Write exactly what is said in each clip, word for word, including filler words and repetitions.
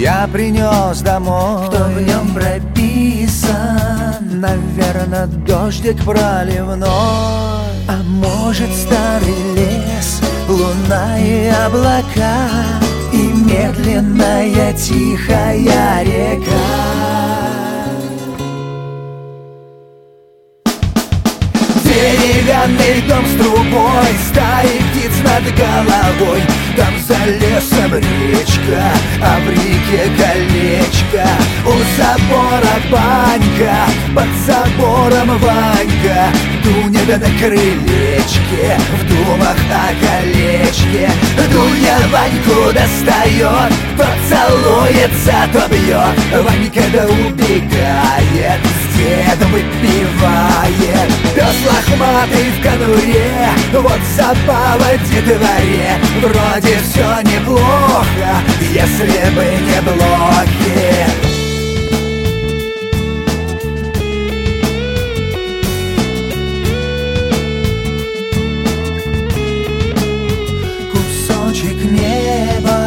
я принес домой. Кто в нем прописан? Наверно, дождик проливной. А может, старый лес, луна и облака, и медленная тихая река. Деревянный дом с трубой, стаи птиц над головой. Там за лесом речка, а в реке колечко. У забора банька, под забором Ванька. Дуня на крылечке, в думах о колечке. Дуня Ваньку достает, то целуется, то бьет. Ванька да убегает, с дедом выпивает. Пес лохматый в конуре, вот забава детворе. Вроде все неплохо, если бы не блохи. Кусочек неба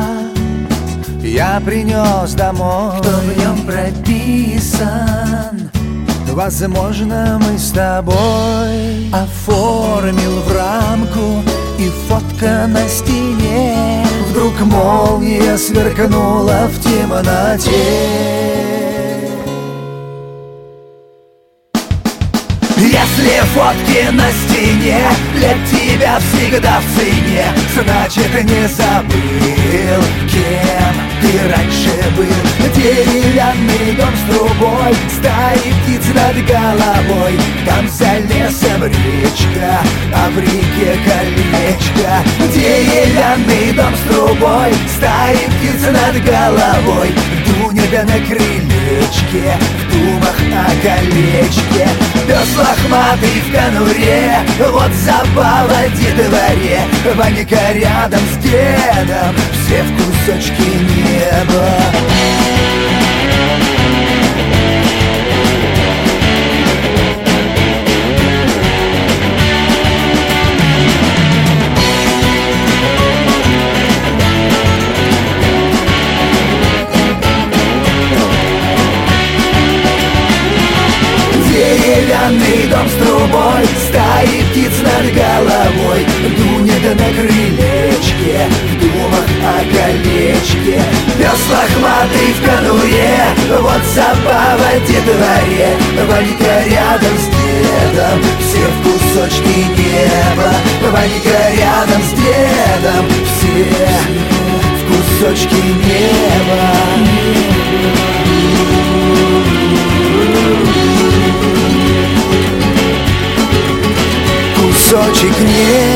я принес домой. Кто в нем прописан? Возможно, мы с тобой. Оформил в рамку и фотка на стене. Вдруг молния сверкнула в темноте. Если фотки на стене для тебя всегда в цене, значит, не забыл, кем ты раньше был. Деревянный дом с трубой, стаи птиц над головой. Там за лесом речка, а в реке колечко. Деревянный дом с трубой, стаи птиц над головой. Дуня да на крылечке, в думах о колечке. Пес лохматый в конуре, вот забава детворе. Ванька рядом с дедом, все в кусочки неба. Деревянный дом с трубой, стаи птиц над головой. Дуня да на крылечке, в думах о колечке. Пес лохматый в конуре, вот забава детворе. Ванька рядом с дедом, все в кусочки неба. Ванька рядом с дедом, все в кусочки неба. Кусочек неба.